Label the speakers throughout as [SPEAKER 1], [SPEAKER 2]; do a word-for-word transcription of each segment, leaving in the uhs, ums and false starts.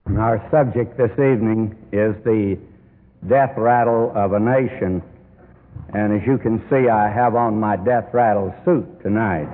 [SPEAKER 1] Our subject this evening is the death rattle of a nation. And as you can see, I have on my death rattle suit tonight.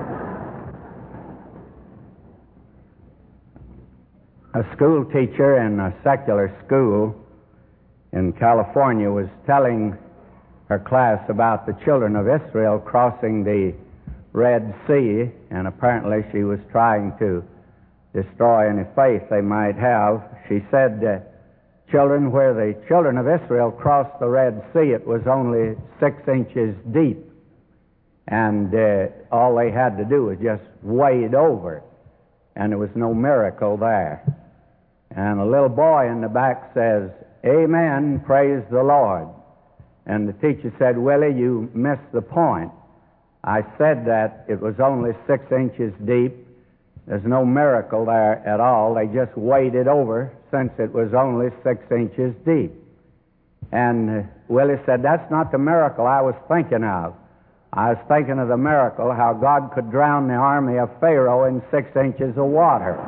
[SPEAKER 1] A school teacher in a secular school in California was telling her class about the children of Israel crossing the Red Sea, and apparently she was trying to destroy any faith they might have. She said, uh, children, where the children of Israel crossed the Red Sea, it was only six inches deep, and uh, all they had to do was just wade over, and there was no miracle there. And a little boy in the back says, "Amen, praise the Lord." And the teacher said, "Willie, you missed the point. I said that it was only six inches deep. There's no miracle there at all. They just waded over since it was only six inches deep." And uh, Willie said, "That's not the miracle I was thinking of. I was thinking of the miracle how God could drown the army of Pharaoh in six inches of water."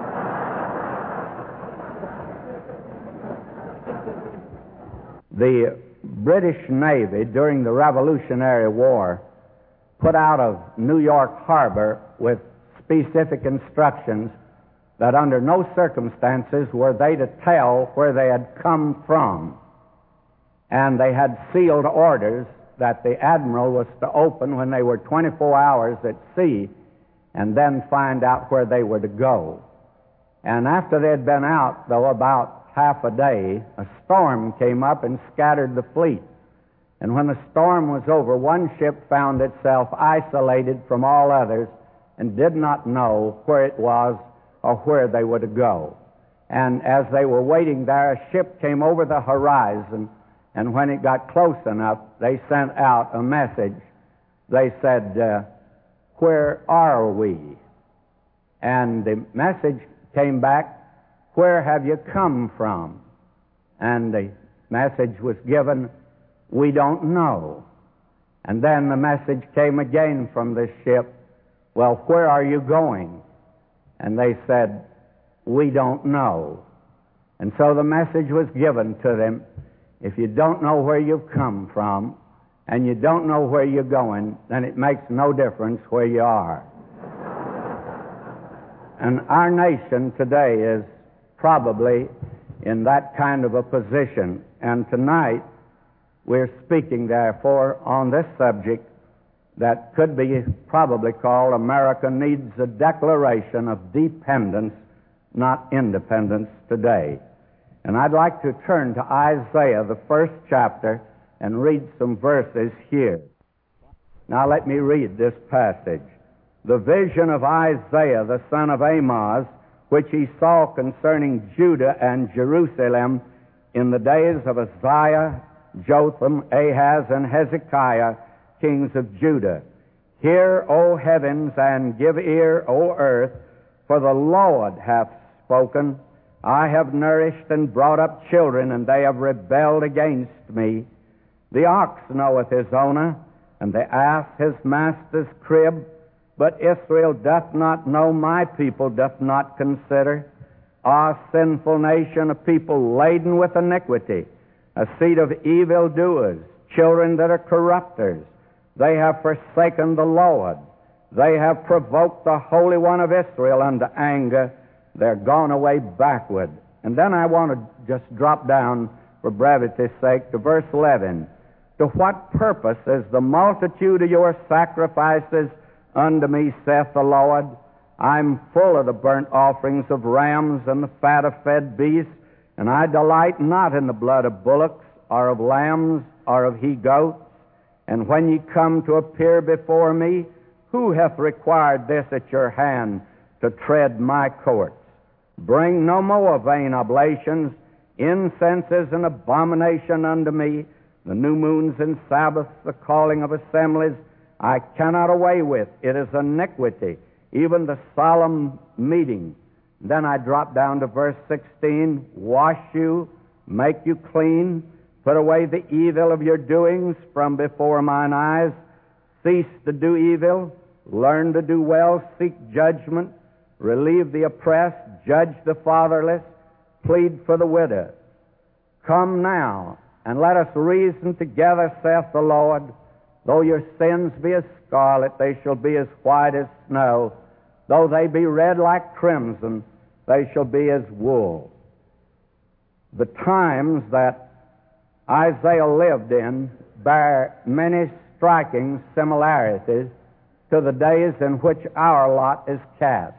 [SPEAKER 1] The British Navy during the Revolutionary War put out of New York Harbor with specific instructions that under no circumstances were they to tell where they had come from. And they had sealed orders that the admiral was to open when they were twenty-four hours at sea and then find out where they were to go. And after they had been out, though, about half a day, a storm came up and scattered the fleet. And when the storm was over, one ship found itself isolated from all others and did not know where it was or where they were to go. And as they were waiting there, a ship came over the horizon, and when it got close enough, they sent out a message. They said, uh, "Where are we?" And the message came back, "Where have you come from?" And the message was given, "We don't know." And then the message came again from this ship, "Well, where are you going?" And they said, "We don't know." And so the message was given to them, if you don't know where you've come from and you don't know where you're going, then it makes no difference where you are. And our nation today is probably in that kind of a position. And tonight we're speaking, therefore, on this subject that could be probably called "America Needs a Declaration of Dependence, Not Independence Today." And I'd like to turn to Isaiah, the first chapter, and read some verses here. Now let me read this passage. "The vision of Isaiah, the son of Amoz, which he saw concerning Judah and Jerusalem in the days of Uzziah, Jotham, Ahaz, and Hezekiah, kings of Judah. Hear, O heavens, and give ear, O earth, for the Lord hath spoken. I have nourished and brought up children, and they have rebelled against me. The ox knoweth his owner, and the ass his master's crib, but Israel doth not know, my people doth not consider. Ah, sinful nation, a people laden with iniquity, a seed of evildoers, children that are corrupters. They have forsaken the Lord. They have provoked the Holy One of Israel unto anger. They're gone away backward." And then I want to just drop down, for brevity's sake, to verse eleven. "To what purpose is the multitude of your sacrifices unto me, saith the Lord? I'm full of the burnt offerings of rams and the fat of fed beasts, and I delight not in the blood of bullocks, or of lambs, or of he-goats. And when ye come to appear before me, who hath required this at your hand, to tread my courts? Bring no more vain oblations. Incense is an abomination unto me. The new moons and Sabbaths, the calling of assemblies, I cannot away with. It is iniquity, even the solemn meeting." Then I drop down to verse sixteen. "Wash you, make you clean, put away the evil of your doings from before mine eyes. Cease to do evil, learn to do well, seek judgment, relieve the oppressed, judge the fatherless, plead for the widow. Come now, and let us reason together, saith the Lord. Though your sins be as scarlet, they shall be as white as snow. Though they be red like crimson, they shall be as wool. The times that Isaiah lived in bear many striking similarities to the days in which our lot is cast.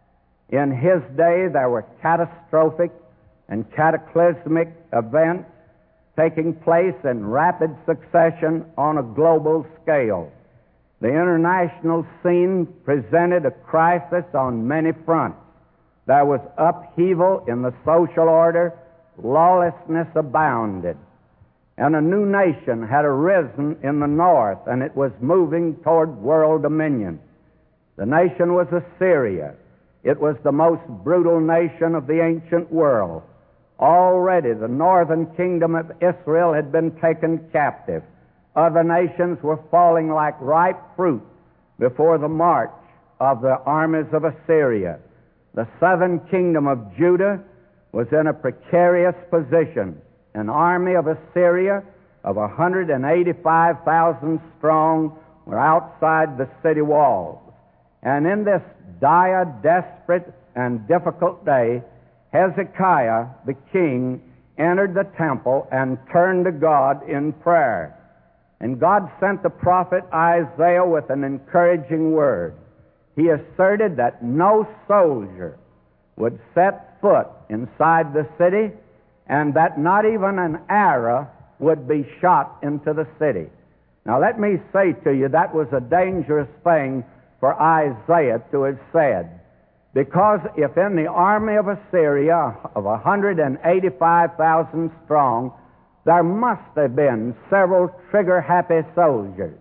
[SPEAKER 1] In his day there were catastrophic and cataclysmic events taking place in rapid succession on a global scale. The international scene presented a crisis on many fronts. There was upheaval in the social order, lawlessness abounded, and a new nation had arisen in the north, and it was moving toward world dominion. The nation was Assyria. It was the most brutal nation of the ancient world. Already the northern kingdom of Israel had been taken captive. Other nations were falling like ripe fruit before the march of the armies of Assyria. The southern kingdom of Judah was in a precarious position. An army of Assyria of one hundred eighty-five thousand strong were outside the city walls. And in this dire, desperate, and difficult day, Hezekiah, the king, entered the temple and turned to God in prayer. And God sent the prophet Isaiah with an encouraging word. He asserted that no soldier would set foot inside the city, and that not even an arrow would be shot into the city. Now let me say to you, that was a dangerous thing for Isaiah to have said. Because if in the army of Assyria of one hundred eighty-five thousand strong, there must have been several trigger-happy soldiers,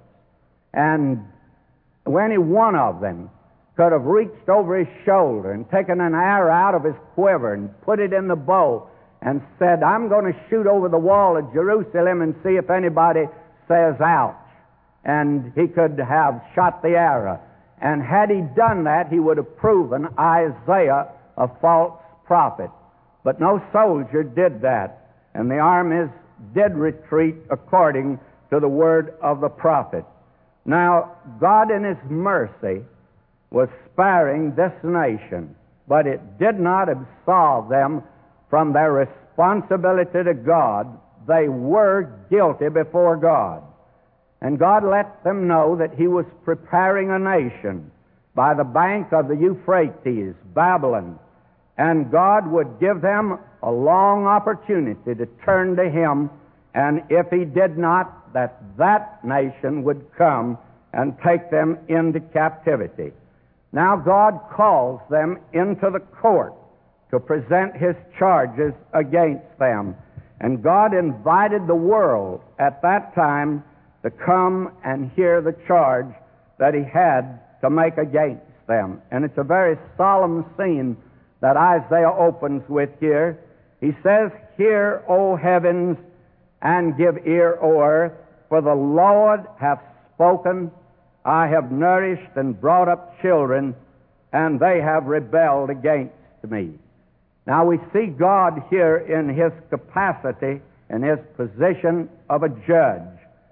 [SPEAKER 1] and any one of them could have reached over his shoulder and taken an arrow out of his quiver and put it in the bow and said, I'm going to shoot over the wall of Jerusalem and see if anybody says ouch. And he could have shot the arrow. And had he done that, he would have proven Isaiah a false prophet. But no soldier did that, and the armies did retreat according to the word of the prophet. Now, God in His mercy was sparing this nation, but it did not absolve them from their responsibility to God. They were guilty before God. And God let them know that He was preparing a nation by the bank of the Euphrates, Babylon, and God would give them a long opportunity to turn to Him, and if He did not, that that nation would come and take them into captivity. Now God calls them into the court to present His charges against them, and God invited the world at that time to come and hear the charge that He had to make against them. And it's a very solemn scene that Isaiah opens with here. He says, Hear, O heavens, and give ear, O earth, for the Lord hath spoken. I have nourished and brought up children, and they have rebelled against me. Now we see God here in His capacity, in His position of a judge.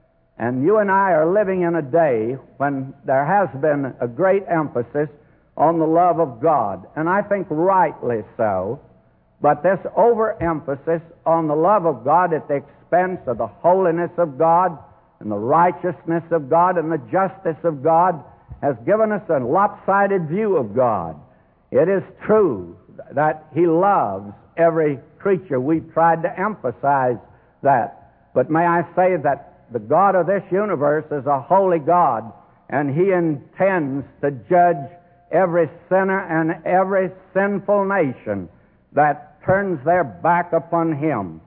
[SPEAKER 1] And you and I are living in a day when there has been a great emphasis on the love of God, and I think rightly so. But this overemphasis on the love of God at the expense of the holiness of God and the righteousness of God and the justice of God has given us a lopsided view of God. It is true that He loves every creature. We've tried to emphasize that. But may I say that the God of this universe is a holy God, and He intends to judge every sinner and every sinful nation that turns their back upon Him.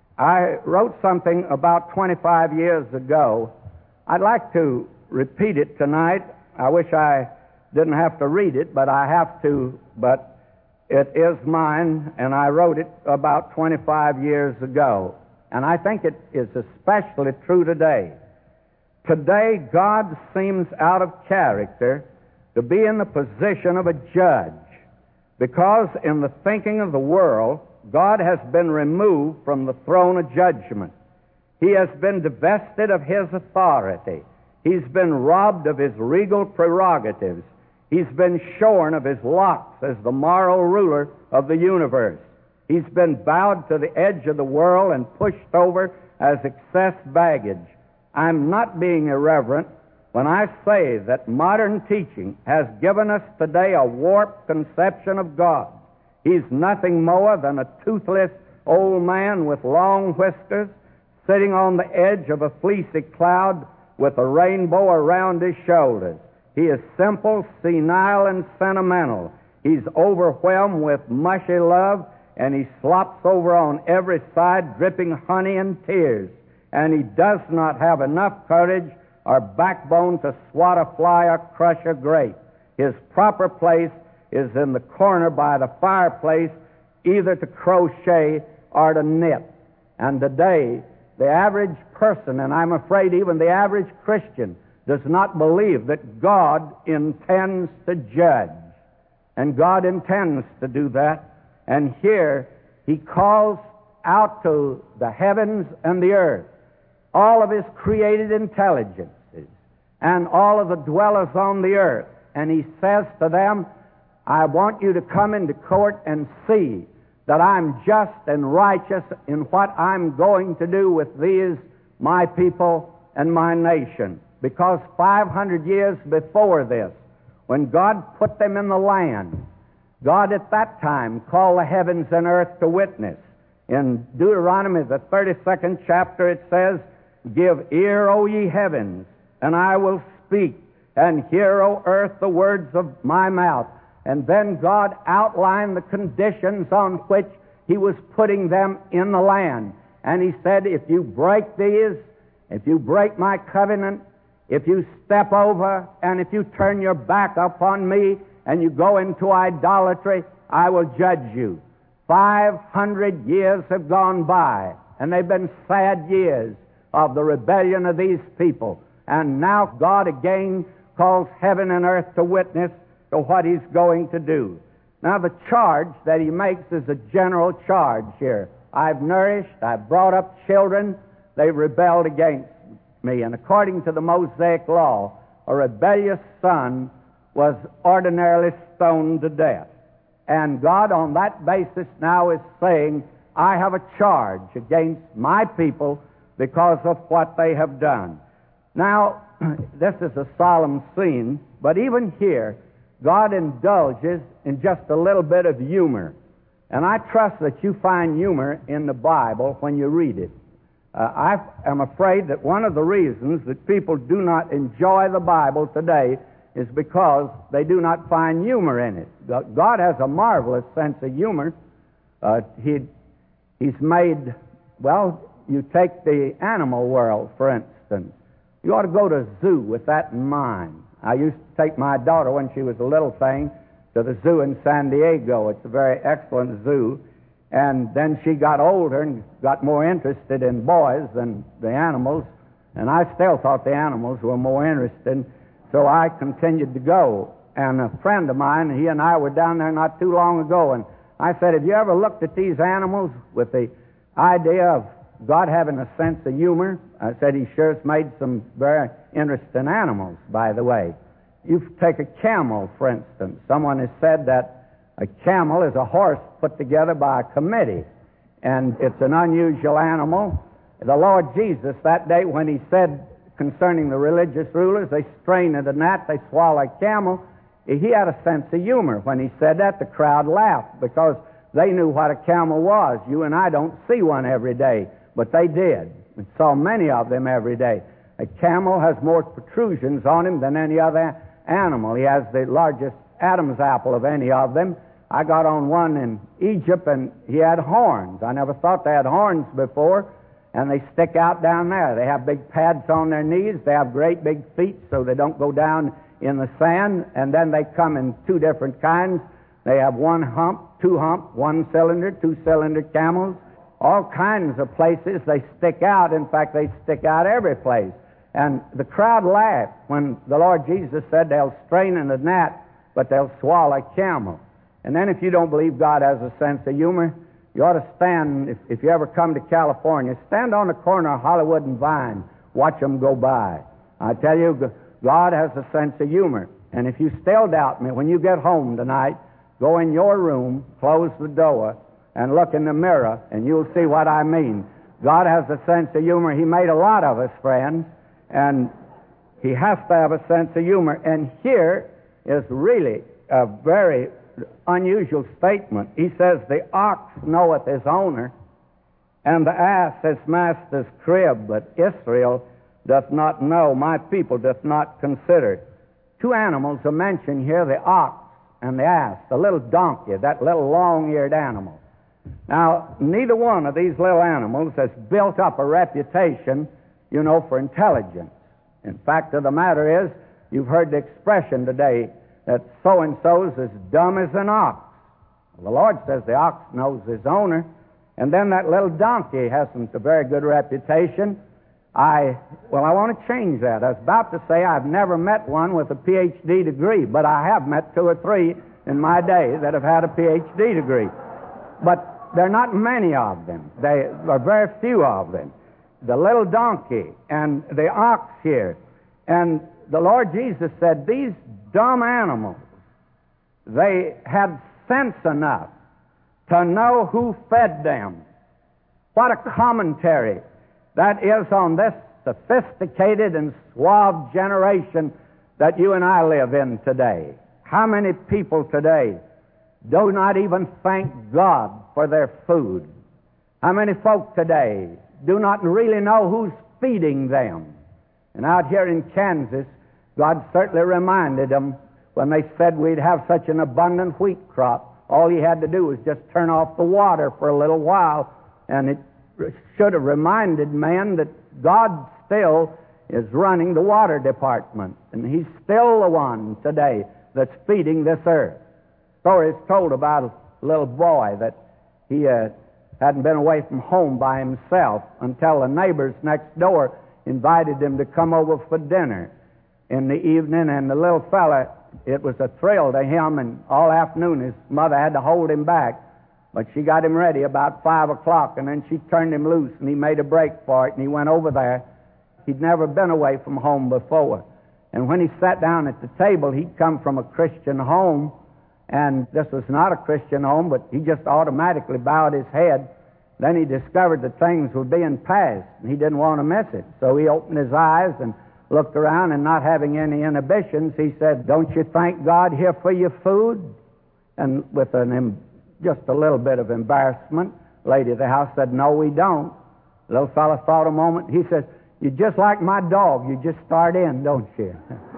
[SPEAKER 1] I wrote something about twenty-five years ago. I'd like to repeat it tonight. I wish I didn't have to read it, but I have to, but it is mine, and I wrote it about twenty-five years ago. And I think it is especially true today. Today, God seems out of character to be in the position of a judge, because in the thinking of the world, God has been removed from the throne of judgment. He has been divested of His authority. He's been robbed of His regal prerogatives. He's been shorn of His locks as the moral ruler of the universe. He's been bowed to the edge of the world and pushed over as excess baggage. I'm not being irreverent when I say that modern teaching has given us today a warped conception of God. He's nothing more than a toothless old man with long whiskers sitting on the edge of a fleecy cloud with a rainbow around his shoulders. He is simple, senile, and sentimental. He's overwhelmed with mushy love, and he slops over on every side, dripping honey and tears. And he does not have enough courage or backbone to swat a fly or crush a grape. His proper place is in the corner by the fireplace, either to crochet or to knit. And today, the average person, and I'm afraid even the average Christian, does not believe that God intends to judge. And God intends to do that. And here, He calls out to the heavens and the earth, all of His created intelligences, and all of the dwellers on the earth. And He says to them, I want you to come into court and see that I'm just and righteous in what I'm going to do with these, my people and my nation. Because five hundred years before this, when God put them in the land, God at that time called the heavens and earth to witness. In Deuteronomy, the thirty-second chapter, it says, Give ear, O ye heavens, and I will speak, and hear, O earth, the words of my mouth. And then God outlined the conditions on which He was putting them in the land. And He said, if you break these, if you break my covenant, if you step over, and if you turn your back upon me, and you go into idolatry, I will judge you. Five hundred years have gone by, and they've been sad years of the rebellion of these people. And now God again calls heaven and earth to witness to what He's going to do. Now the charge that He makes is a general charge here. I've nourished, I've brought up children, they've rebelled against me. And according to the Mosaic law, a rebellious son was ordinarily stoned to death. And God on that basis now is saying, I have a charge against my people because of what they have done. Now, this is a solemn scene, but even here, God indulges in just a little bit of humor. And I trust that you find humor in the Bible when you read it. Uh, I am afraid that one of the reasons that people do not enjoy the Bible today is because they do not find humor in it. God has a marvelous sense of humor. Uh, he, he's made, well, you take the animal world, for instance. You ought to go to a zoo with that in mind. I used to take my daughter when she was a little thing to the zoo in San Diego. It's a very excellent zoo. And then she got older and got more interested in boys than the animals. And I still thought the animals were more interesting. So I continued to go. And a friend of mine, he and I were down there not too long ago, and I said, have you ever looked at these animals with the idea of God having a sense of humor? I said, He sure has made some very interesting animals, by the way. You take a camel, for instance. Someone has said that a camel is a horse put together by a committee, and it's an unusual animal. The Lord Jesus, that day when He said concerning the religious rulers, they strain at a gnat, they swallow a camel, He had a sense of humor. When He said that, the crowd laughed because they knew what a camel was. You and I don't see one every day, but they did. We saw many of them every day. A camel has more protrusions on him than any other animal. He has the largest Adam's apple of any of them. I got on one in Egypt, and he had horns. I never thought they had horns before, and they stick out down there. They have big pads on their knees. They have great big feet so they don't go down in the sand, and then they come in two different kinds. They have one hump, two hump, one cylinder, two-cylinder camels. All kinds of places they stick out. In fact, they stick out every place. And the crowd laughed when the Lord Jesus said they'll strain in a gnat, but they'll swallow a camel. And then if you don't believe God has a sense of humor, You ought to stand, if, if you ever come to California, stand on the corner of Hollywood and Vine. Watch them go by. I tell you, God has a sense of humor. And if you still doubt me, when you get home tonight, go in your room, close the door, and look in the mirror, and you'll see what I mean. God has a sense of humor. He made a lot of us, friends, and He has to have a sense of humor. And here is really a very unusual statement. He says, the ox knoweth his owner, and the ass his master's crib, but Israel doth not know, my people doth not consider. Two animals are mentioned here, the ox and the ass, the little donkey, that little long-eared animal. Now, neither one of these little animals has built up a reputation, you know, for intelligence. In fact of the matter is, you've heard the expression today that so-and-so's as dumb as an ox. Well, the Lord says the ox knows his owner, and then that little donkey hasn't a very good reputation. I, well, I want to change that. I was about to say I've never met one with a P H D degree, but I have met two or three in my day that have had a P H D degree. But there are not many of them. There are very few of them. The little donkey and the ox here. And the Lord Jesus said these dumb animals, they had sense enough to know who fed them. What a commentary that is on this sophisticated and suave generation that you and I live in today. How many people today do not even thank God for their food? How many folk today do not really know who's feeding them? And out here in Kansas, God certainly reminded them when they said we'd have such an abundant wheat crop. All He had to do was just turn off the water for a little while, and it should have reminded man that God still is running the water department, and He's still the one today that's feeding this earth. Story is told about a little boy that he uh, hadn't been away from home by himself until the neighbors next door invited him to come over for dinner in the evening, and the little fella, it was a thrill to him, and all afternoon his mother had to hold him back. But she got him ready about five o'clock, and then she turned him loose, and he made a break for it, and he went over there. He'd never been away from home before. And when he sat down at the table, he'd come from a Christian home, and this was not a Christian home, but he just automatically bowed his head. Then he discovered that things were being passed, and he didn't want to miss it. So he opened his eyes and looked around, and not having any inhibitions, he said, "Don't you thank God here for your food?" And with an just a little bit of embarrassment, the lady of the house said, "No, we don't." The little fellow thought a moment. He said, "You're just like my dog. You just start in, don't you?"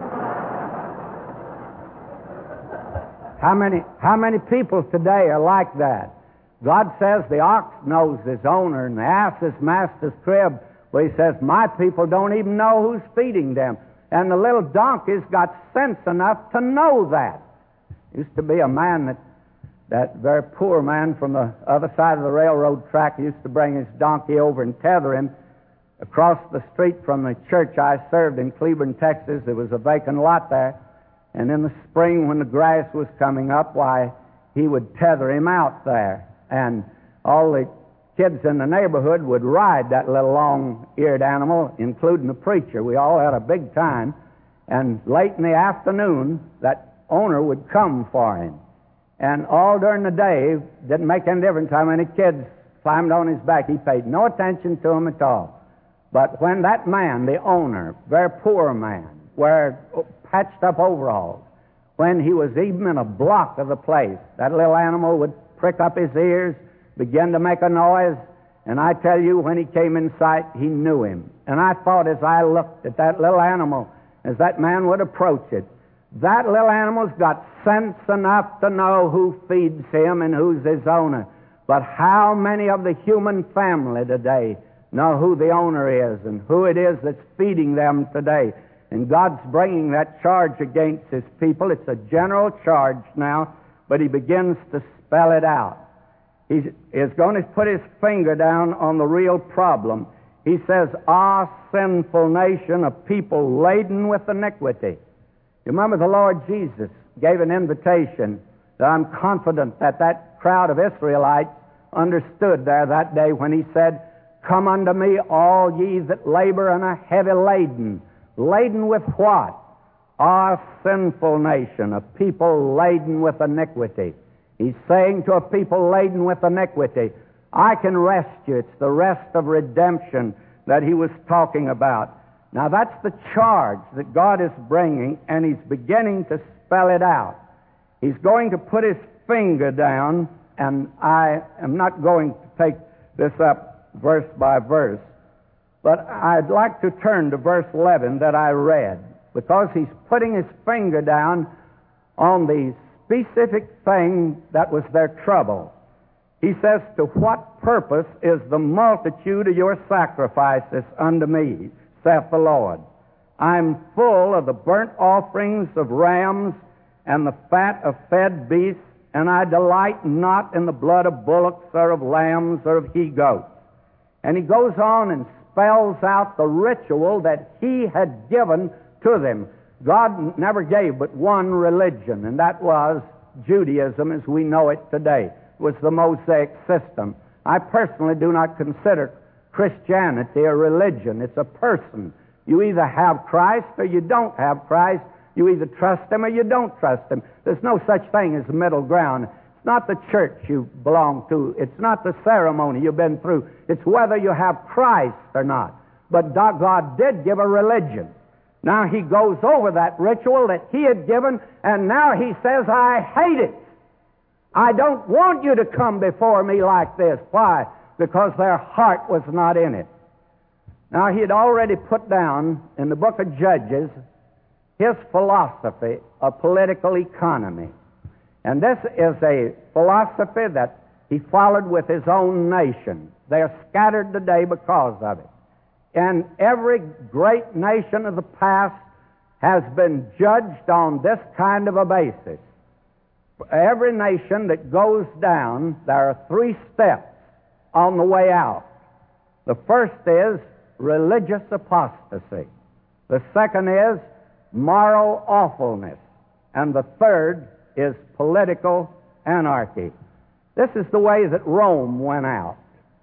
[SPEAKER 1] How many, how many people today are like that? God says the ox knows his owner and the ass his master's crib. But He says, my people don't even know who's feeding them. And the little donkey's got sense enough to know that. Used to be a man that, that very poor man from the other side of the railroad track used to bring his donkey over and tether him across the street from the church I served in Cleburne, Texas. There was a vacant lot there. And in the spring when the grass was coming up, why, he would tether him out there. And all the kids in the neighborhood would ride that little long-eared animal, including the preacher. We all had a big time. And late in the afternoon, that owner would come for him. And all during the day, didn't make any difference how many kids climbed on his back. He paid no attention to them at all. But when that man, the owner, very poor man, wear patched up overalls, when he was even in a block of the place, that little animal would prick up his ears, begin to make a noise, and I tell you, when he came in sight, he knew him. And I thought as I looked at that little animal, as that man would approach it, that little animal's got sense enough to know who feeds him and who's his owner. But how many of the human family today know who the owner is and who it is that's feeding them today? And God's bringing that charge against His people. It's a general charge now, but He begins to spell it out. He is going to put His finger down on the real problem. He says, "Ah, sinful nation, a people laden with iniquity." You remember the Lord Jesus gave an invitation that I'm confident that that crowd of Israelites understood there that day when he said, "Come unto me, all ye that labor and are heavy laden." Laden with what? Our sinful nation, a people laden with iniquity. He's saying to a people laden with iniquity, I can rest you. It's the rest of redemption that he was talking about. Now that's the charge that God is bringing, and he's beginning to spell it out. He's going to put his finger down, and I am not going to take this up verse by verse, but I'd like to turn to verse eleven that I read, because he's putting his finger down on the specific thing that was their trouble. He says, "To what purpose is the multitude of your sacrifices unto me, saith the Lord? I'm full of the burnt offerings of rams and the fat of fed beasts, and I delight not in the blood of bullocks or of lambs or of he-goats." And he goes on and spells out the ritual that he had given to them. God never gave but one religion, and that was Judaism as we know it today. It was the Mosaic system. I personally do not consider Christianity a religion. It's a person. You either have Christ or you don't have Christ. You either trust him or you don't trust him. There's no such thing as a middle ground. It's not the church you belong to. It's not the ceremony you've been through. It's whether you have Christ or not. But God did give a religion. Now he goes over that ritual that he had given, and now he says, I hate it. I don't want you to come before me like this. Why? Because their heart was not in it. Now he had already put down in the book of Judges his philosophy of political economy. And this is a philosophy that he followed with his own nation. They are scattered today because of it. And every great nation of the past has been judged on this kind of a basis. For every nation that goes down, there are three steps on the way out. The first is religious apostasy. The second is moral awfulness. And the third is political anarchy. This is the way that Rome went out.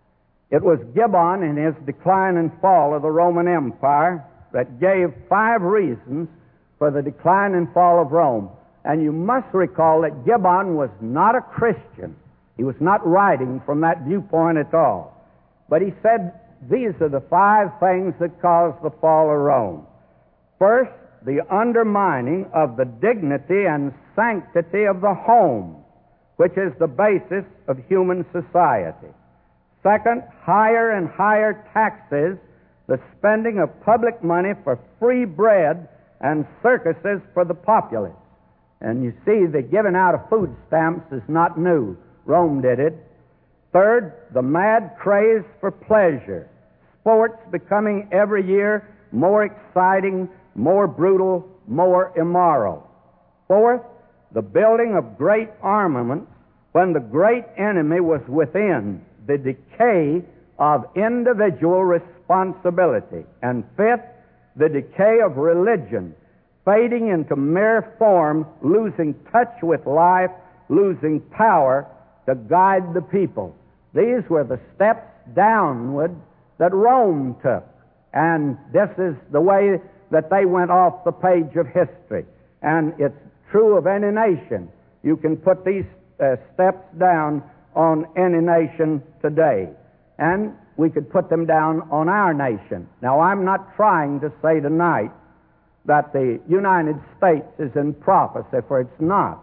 [SPEAKER 1] It was Gibbon in his Decline and Fall of the Roman Empire that gave five reasons for the decline and fall of Rome. And you must recall that Gibbon was not a Christian. He was not writing from that viewpoint at all. But he said these are the five things that caused the fall of Rome. First, the undermining of the dignity and sanctity of the home, which is the basis of human society. Second, higher and higher taxes, the spending of public money for free bread and circuses for the populace. And you see, the giving out of food stamps is not new. Rome did it. Third, the mad craze for pleasure. Sports becoming every year more exciting, more brutal, more immoral. Fourth, the building of great armaments when the great enemy was within. The decay of individual responsibility. And fifth, the decay of religion, fading into mere form, losing touch with life, losing power to guide the people. These were the steps downward that Rome took. And this is the way that they went off the page of history. And it's true of any nation. You can put these uh, steps down on any nation today. And we could put them down on our nation. Now, I'm not trying to say tonight that the United States is in prophecy, for it's not.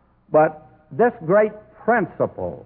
[SPEAKER 1] But this great principle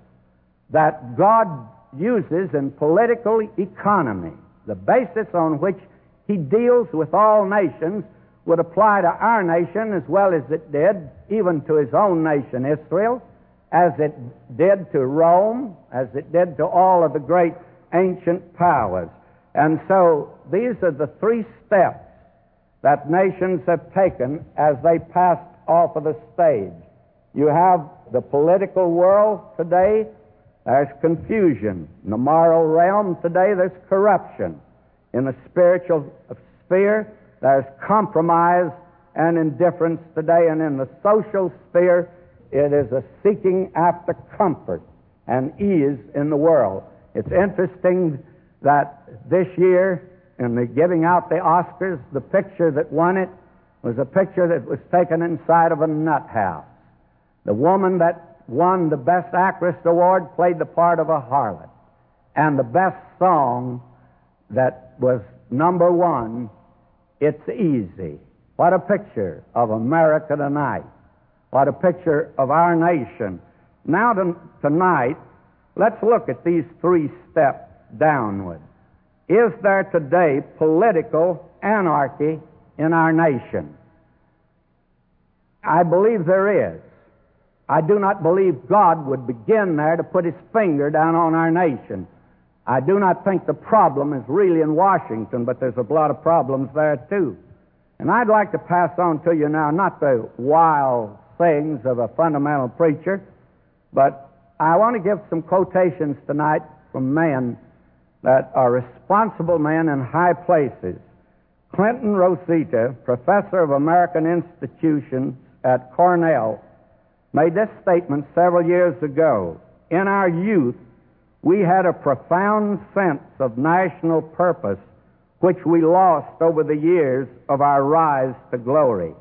[SPEAKER 1] that God uses in political economy, the basis on which he deals with all nations, would apply to our nation as well as it did even to his own nation, Israel, as it did to Rome, as it did to all of the great ancient powers. And so these are the three steps that nations have taken as they passed off of the stage. You have the political world today, there's confusion. In the moral realm today, there's corruption. In the spiritual sphere, there's compromise and indifference today. And in the social sphere, it is a seeking after comfort and ease in the world. It's interesting that this year, in the giving out the Oscars, the picture that won it was a picture that was taken inside of a nut house. The woman that won the Best Actress award played the part of a harlot. And the best song that was number one, It's Easy. What a picture of America tonight. What a picture of our nation. Now to, tonight, let's look at these three steps downward. Is there today political anarchy in our nation? I believe there is. I do not believe God would begin there to put his finger down on our nation. I do not think the problem is really in Washington, but there's a lot of problems there too. And I'd like to pass on to you now, not the wild sayings of a fundamental preacher, but I want to give some quotations tonight from men that are responsible men in high places. Clinton Rosita, professor of American institutions at Cornell, made this statement several years ago. In our youth, we had a profound sense of national purpose, which we lost over the years of our rise to glory.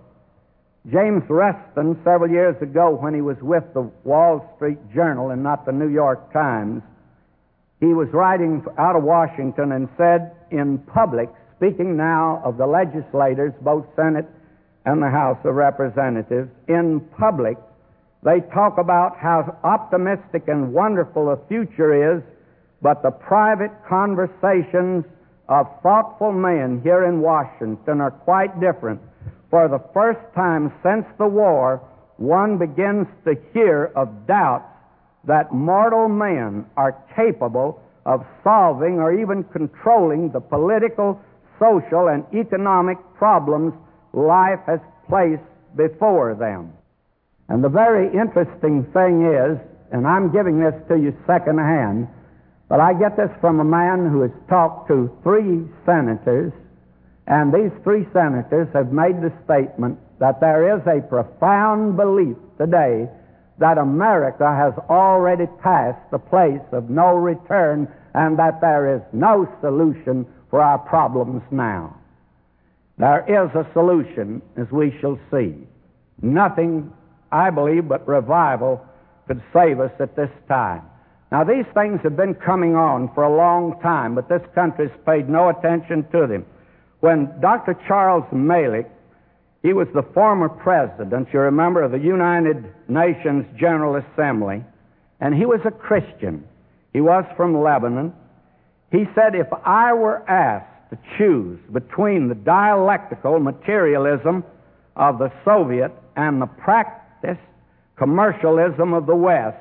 [SPEAKER 1] James Reston, several years ago, when he was with the Wall Street Journal and not the New York Times, he was writing out of Washington and said in public, speaking now of the legislators, both Senate and the House of Representatives, in public, they talk about how optimistic and wonderful the future is, but the private conversations of thoughtful men here in Washington are quite different. For the first time since the war, one begins to hear of doubts that mortal men are capable of solving or even controlling the political, social, and economic problems life has placed before them. And the very interesting thing is, and I'm giving this to you secondhand, but I get this from a man who has talked to three senators, and these three senators have made the statement that there is a profound belief today that America has already passed the place of no return and that there is no solution for our problems now. There is a solution, as we shall see. Nothing, I believe, but revival could save us at this time. Now, these things have been coming on for a long time, but this country's paid no attention to them. When Doctor Charles Malik, he was the former president, you remember, of the United Nations General Assembly, and he was a Christian. He was from Lebanon. He said, if I were asked to choose between the dialectical materialism of the Soviet and the practiced commercialism of the West,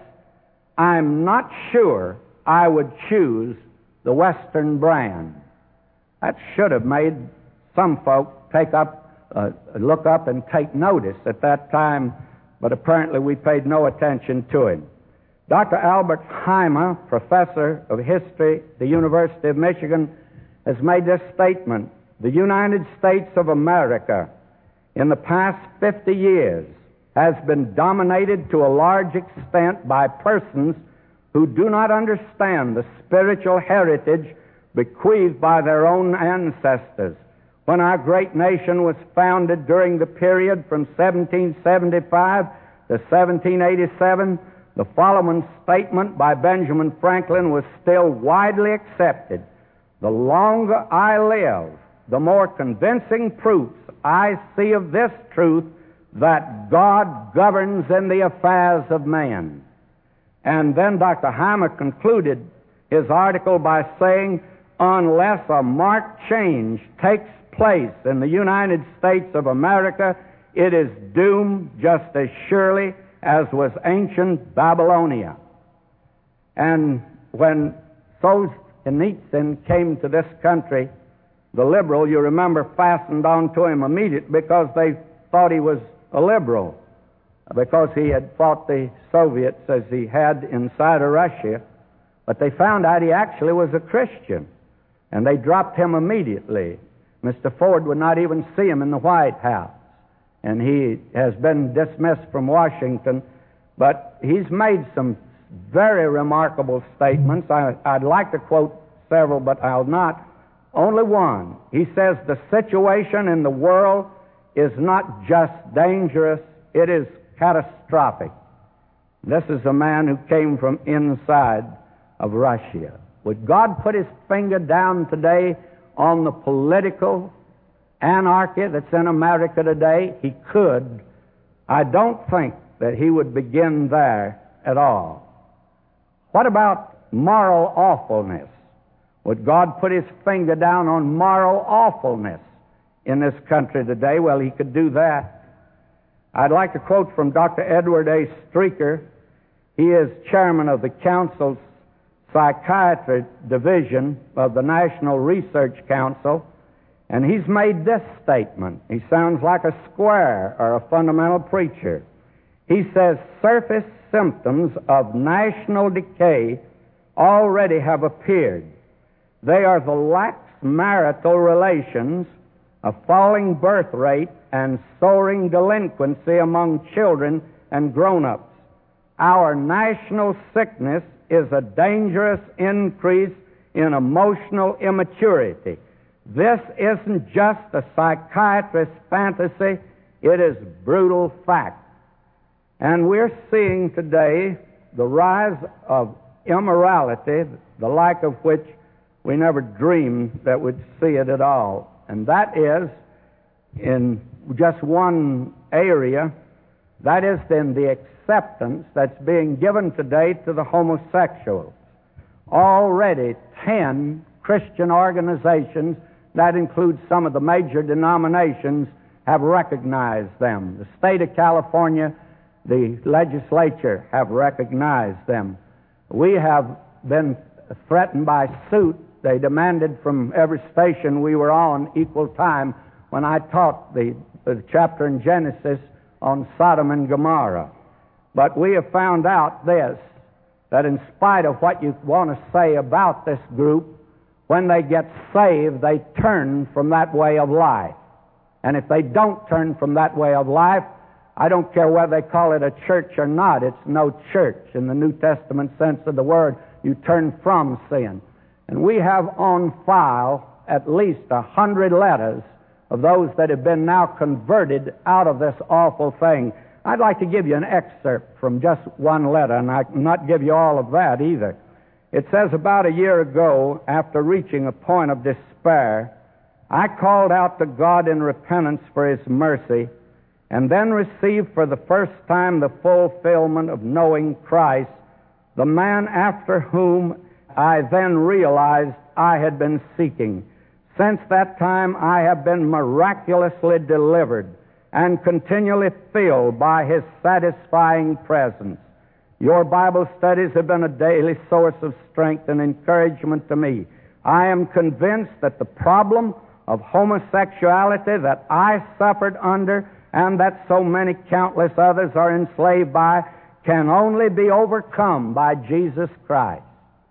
[SPEAKER 1] I'm not sure I would choose the Western brand. That should have made some folk take up, uh, look up and take notice at that time, but apparently we paid no attention to him. Doctor Albert Haima, professor of history at the University of Michigan, has made this statement: the United States of America in the past fifty years has been dominated to a large extent by persons who do not understand the spiritual heritage bequeathed by their own ancestors. When our great nation was founded during the period from seventeen seventy-five to seventeen eighty-seven, the following statement by Benjamin Franklin was still widely accepted: the longer I live, the more convincing proofs I see of this truth, that God governs in the affairs of man. And then Doctor Haima concluded his article by saying, unless a marked change takes place in the United States of America, it is doomed just as surely as was ancient Babylonia. And when Solzhenitsyn came to this country, the liberal, you remember, fastened on to him immediately because they thought he was a liberal, because he had fought the Soviets as he had inside of Russia. But they found out he actually was a Christian, and they dropped him immediately. Mister Ford would not even see him in the White House, and he has been dismissed from Washington, but he's made some very remarkable statements. I, I'd like to quote several, but I'll not. Only one. He says, the situation in the world is not just dangerous, it is catastrophic. This is a man who came from inside of Russia. Would God put his finger down today on the political anarchy that's in America today? He could. I don't think that he would begin there at all. What about moral awfulness? Would God put his finger down on moral awfulness in this country today? Well, he could do that. I'd like to quote from Doctor Edward A. Streecker. He is chairman of the Council's Psychiatry Division of the National Research Council, and he's made this statement. He sounds like a square or a fundamental preacher. He says, surface symptoms of national decay already have appeared. They are the lax marital relations, a falling birth rate, and soaring delinquency among children and grown-ups. Our national sickness is a dangerous increase in emotional immaturity. This isn't just a psychiatrist's fantasy, it is brutal fact. And we're seeing today the rise of immorality, the like of which we never dreamed that we'd see it at all. And that is in just one area, that is in the acceptance that's being given today to the homosexuals. Already ten Christian organizations, that includes some of the major denominations, have recognized them. The state of California, the legislature have recognized them. We have been threatened by suit. They demanded from every station we were on equal time when I taught the, the chapter in Genesis on Sodom and Gomorrah. But we have found out this, that in spite of what you want to say about this group, when they get saved, they turn from that way of life. And if they don't turn from that way of life, I don't care whether they call it a church or not, it's no church in the New Testament sense of the word. You turn from sin. And we have on file at least a hundred letters of those that have been now converted out of this awful thing. I'd like to give you an excerpt from just one letter, and I can not give you all of that either. It says, about a year ago, after reaching a point of despair, I called out to God in repentance for His mercy, and then received for the first time the fulfillment of knowing Christ, the man after whom I then realized I had been seeking. Since that time, I have been miraculously delivered and continually filled by His satisfying presence. Your Bible studies have been a daily source of strength and encouragement to me. I am convinced that the problem of homosexuality that I suffered under and that so many countless others are enslaved by can only be overcome by Jesus Christ.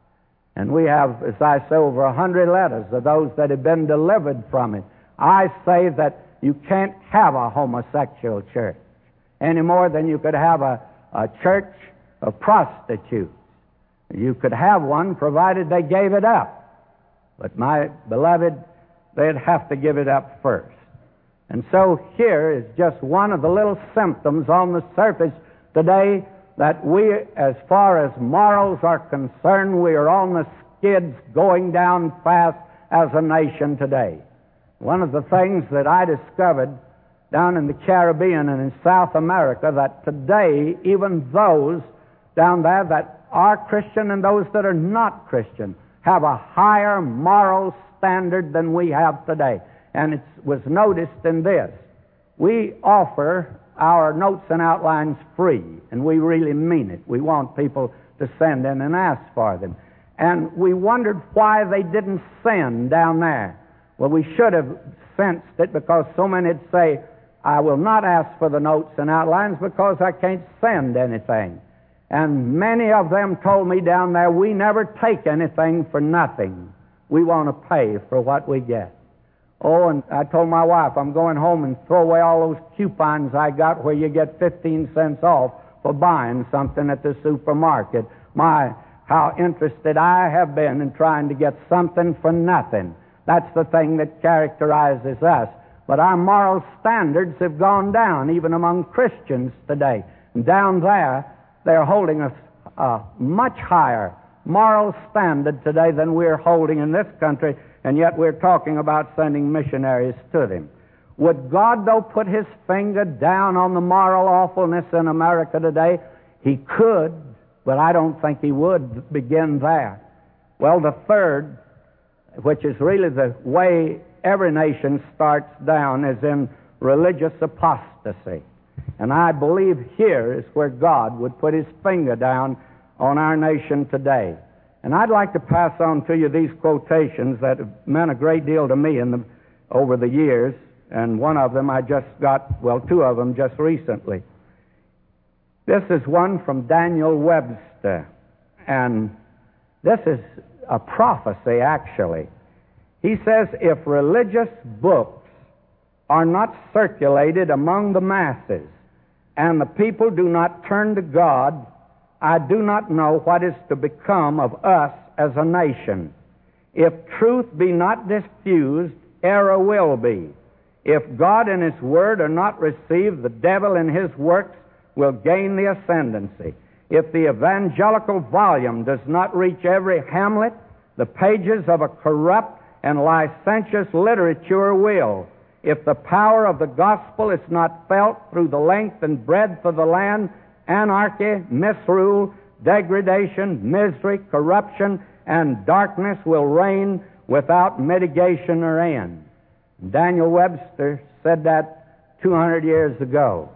[SPEAKER 1] And we have, as I say, over a hundred letters of those that have been delivered from it. I say that you can't have a homosexual church any more than you could have a, a church of prostitutes. You could have one provided they gave it up. But my beloved, they'd have to give it up first. And so here is just one of the little symptoms on the surface today that we, as far as morals are concerned, we are on the skids going down fast as a nation today. One of the things that I discovered down in the Caribbean and in South America, that today, even those down there that are Christian and those that are not Christian have a higher moral standard than we have today. And it was noticed in this. We offer our notes and outlines free, and we really mean it. We want people to send in and ask for them. And we wondered why they didn't send down there. Well, we should have sensed it, because so many would say, I will not ask for the notes and outlines because I can't send anything. And many of them told me down there, we never take anything for nothing. We want to pay for what we get. Oh, and I told my wife, I'm going home and throw away all those coupons I got where you get fifteen cents off for buying something at the supermarket. My, how interested I have been in trying to get something for nothing. That's the thing that characterizes us. But our moral standards have gone down, even among Christians today. And down there, they're holding a, a much higher moral standard today than we're holding in this country, and yet we're talking about sending missionaries to them. Would God, though, put His finger down on the moral awfulness in America today? He could, but I don't think He would begin there. Well, the third, which is really the way every nation starts down, is in religious apostasy. And I believe here is where God would put His finger down on our nation today. And I'd like to pass on to you these quotations that have meant a great deal to me in the, over the years, and one of them I just got, well, two of them just recently. This is one from Daniel Webster, and this is a prophecy, actually. He says, if religious books are not circulated among the masses, and the people do not turn to God, I do not know what is to become of us as a nation. If truth be not diffused, error will be. If God and His Word are not received, the devil and his works will gain the ascendancy. If the evangelical volume does not reach every hamlet, the pages of a corrupt and licentious literature will. If the power of the gospel is not felt through the length and breadth of the land, anarchy, misrule, degradation, misery, corruption, and darkness will reign without mitigation or end. Daniel Webster said that two hundred years ago.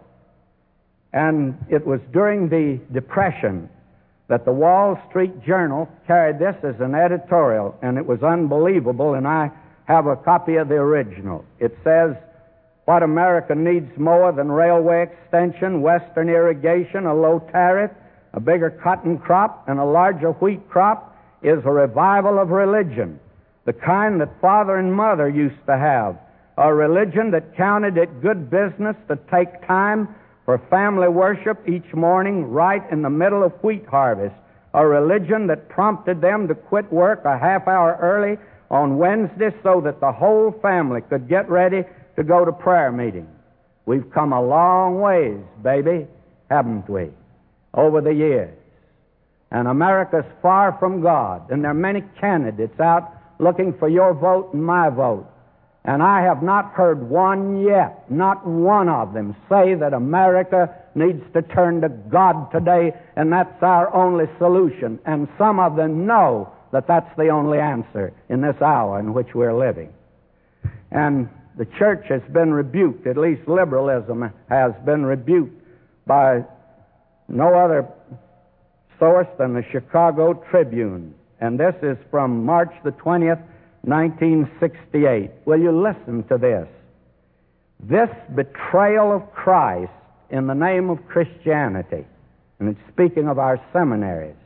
[SPEAKER 1] And it was during the Depression that the Wall Street Journal carried this as an editorial, and it was unbelievable, and I have a copy of the original. It says, what America needs more than railway extension, western irrigation, a low tariff, a bigger cotton crop, and a larger wheat crop is a revival of religion, the kind that father and mother used to have, a religion that counted it good business to take time for family worship each morning right in the middle of wheat harvest, a religion that prompted them to quit work a half hour early on Wednesday so that the whole family could get ready to go to prayer meeting. We've come a long ways, baby, haven't we, over the years. And America's far from God, and there are many candidates out looking for your vote and my vote. And I have not heard one yet, not one of them, say that America needs to turn to God today, and that's our only solution. And some of them know that that's the only answer in this hour in which we're living. And the church has been rebuked, at least liberalism has been rebuked by no other source than the Chicago Tribune. And this is from March the twentieth, nineteen sixty-eight. Will you listen to this? This betrayal of Christ in the name of Christianity, and it's speaking of our seminaries,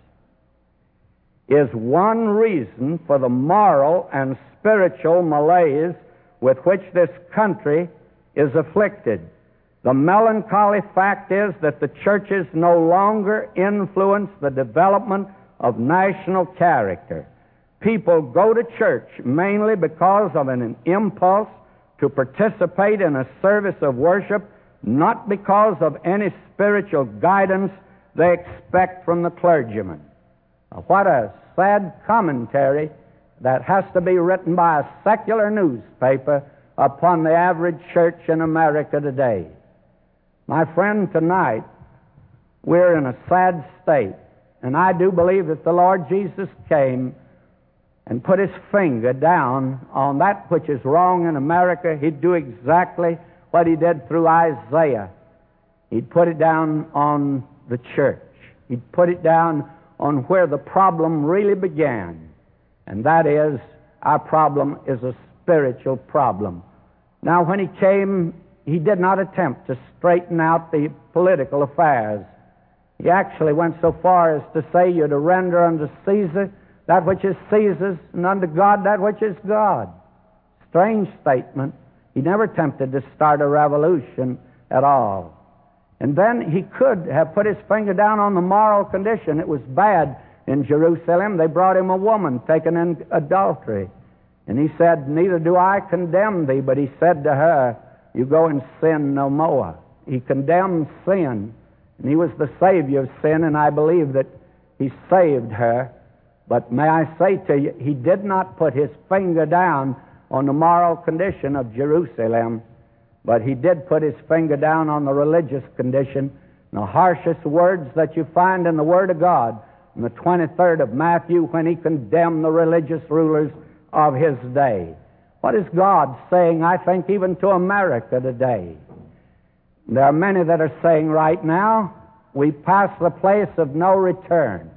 [SPEAKER 1] is one reason for the moral and spiritual malaise with which this country is afflicted. The melancholy fact is that the churches no longer influence the development of national character. People go to church mainly because of an impulse to participate in a service of worship, not because of any spiritual guidance they expect from the clergyman. Now, what a sad commentary that has to be written by a secular newspaper upon the average church in America today. My friend, tonight we're in a sad state, and I do believe that the Lord Jesus came and put His finger down on that which is wrong in America. He'd do exactly what He did through Isaiah. He'd put it down on the church. He'd put it down on where the problem really began. And that is, our problem is a spiritual problem. Now, when He came, He did not attempt to straighten out the political affairs. He actually went so far as to say you're to render unto Caesar that which is Caesar's, and unto God that which is God. Strange statement. He never attempted to start a revolution at all. And then he could have put his finger down on the moral condition. It was bad in Jerusalem. They brought him a woman taken in adultery. And he said, neither do I condemn thee. But he said to her, you go and sin no more. He condemned sin. And he was the Savior of sin, and I believe that he saved her. But may I say to you, he did not put his finger down on the moral condition of Jerusalem, but he did put his finger down on the religious condition. And the harshest words that you find in the Word of God, in the twenty-third of Matthew, when he condemned the religious rulers of his day. What is God saying, I think, even to America today? There are many that are saying right now, we pass the place of no return.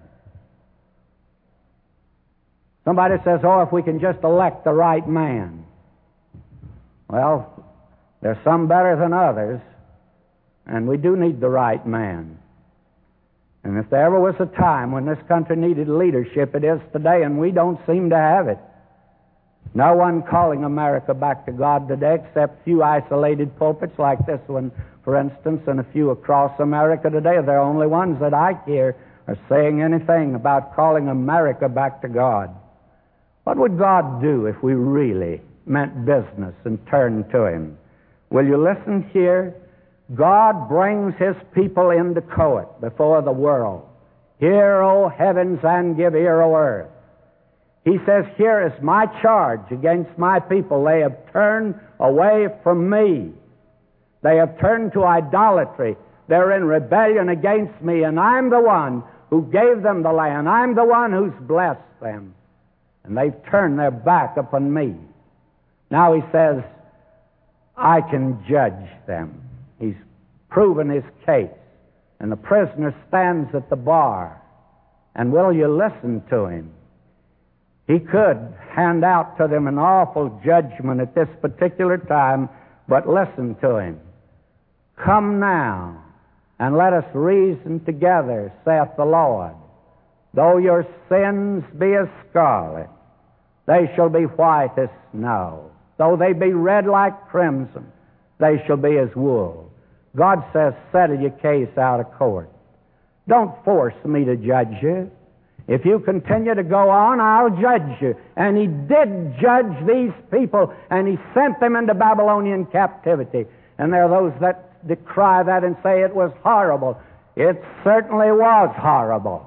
[SPEAKER 1] Somebody says, oh, if we can just elect the right man. Well, there's some better than others, and we do need the right man. And if there ever was a time when this country needed leadership, it is today, and we don't seem to have it. No one calling America back to God today except few isolated pulpits like this one, for instance, and a few across America today. They're the only ones that I hear are saying anything about calling America back to God. What would God do if we really meant business and turned to Him? Will you listen here? God brings His people into court before the world. Hear, O heavens, and give ear, O earth. He says, here is my charge against my people. They have turned away from me. They have turned to idolatry. They're in rebellion against me, and I'm the one who gave them the land. I'm the one who's blessed them. And they've turned their back upon me. Now He says, I can judge them. He's proven His case. And the prisoner stands at the bar. And will you listen to him? He could hand out to them an awful judgment at this particular time, but listen to him. Come now, and let us reason together, saith the Lord. Though your sins be as scarlet, they shall be white as snow. Though they be red like crimson, they shall be as wool. God says, settle your case out of court. Don't force me to judge you. If you continue to go on, I'll judge you. And He did judge these people, and He sent them into Babylonian captivity. And there are those that decry that and say it was horrible. It certainly was horrible.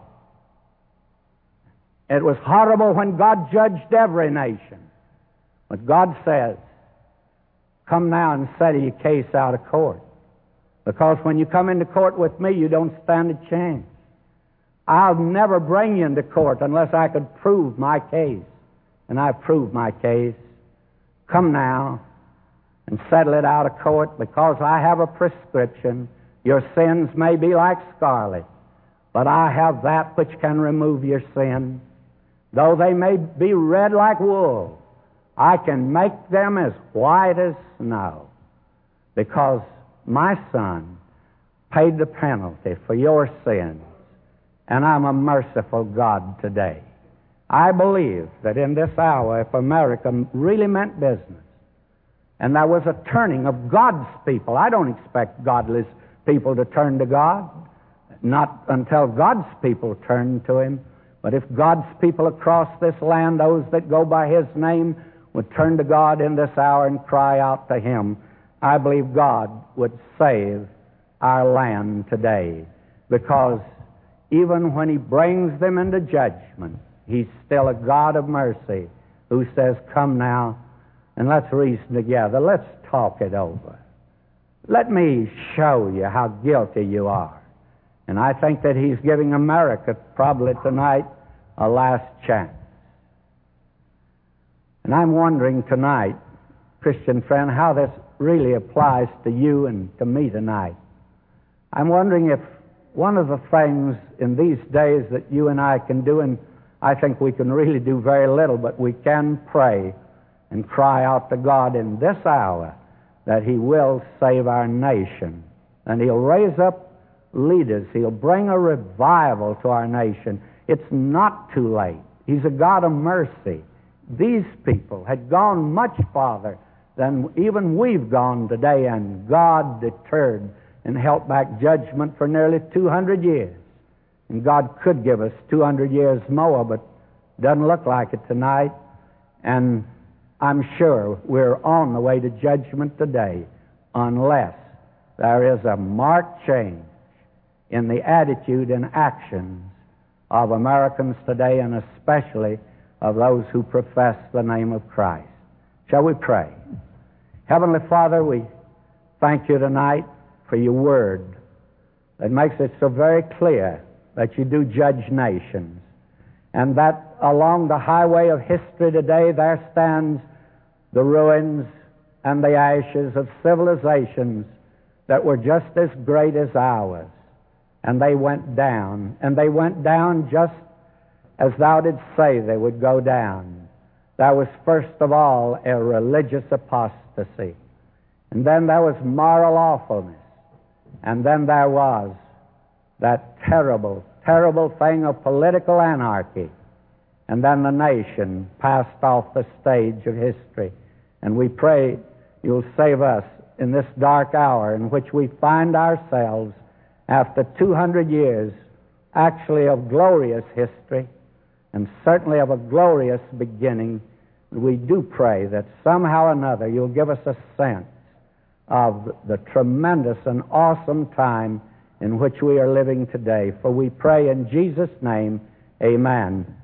[SPEAKER 1] It was horrible when God judged every nation. But God says, come now and settle your case out of court. Because when you come into court with me, you don't stand a chance. I'll never bring you into court unless I could prove my case. And I've proved my case. Come now and settle it out of court, because I have a prescription. Your sins may be like scarlet, but I have that which can remove your sin. Though they may be red like wool, I can make them as white as snow, because my Son paid the penalty for your sins. And I'm a merciful God today. I believe that in this hour, if America really meant business, and there was a turning of God's people, I don't expect godless people to turn to God, not until God's people turn to Him. But if God's people across this land, those that go by His name, would turn to God in this hour and cry out to Him, I believe God would save our land today. Because even when He brings them into judgment, He's still a God of mercy who says, come now and let's reason together. Let's talk it over. Let me show you how guilty you are. And I think that He's giving America probably tonight a last chance. And I'm wondering tonight, Christian friend, how this really applies to you and to me tonight. I'm wondering if one of the things in these days that you and I can do, and I think we can really do very little, but we can pray and cry out to God in this hour that He will save our nation. And He'll raise up leaders. He'll bring a revival to our nation. It's not too late. He's a God of mercy. These people had gone much farther than even we've gone today, and God deterred and held back judgment for nearly two hundred years. And God could give us two hundred years more, but doesn't look like it tonight. And I'm sure we're on the way to judgment today unless there is a marked change in the attitude and actions of Americans today, and especially of those who profess the name of Christ. Shall we pray? Heavenly Father, we thank you tonight for your word that makes it so very clear that you do judge nations, and that along the highway of history today there stands the ruins and the ashes of civilizations that were just as great as ours. And they went down, and they went down just as thou didst say they would go down. There was first of all a religious apostasy, and then there was moral awfulness, and then there was that terrible, terrible thing of political anarchy, and then the nation passed off the stage of history. And we pray you'll save us in this dark hour in which we find ourselves after two hundred years actually of glorious history and certainly of a glorious beginning. We do pray that somehow or another you'll give us a sense of the tremendous and awesome time in which we are living today. For we pray in Jesus' name, amen.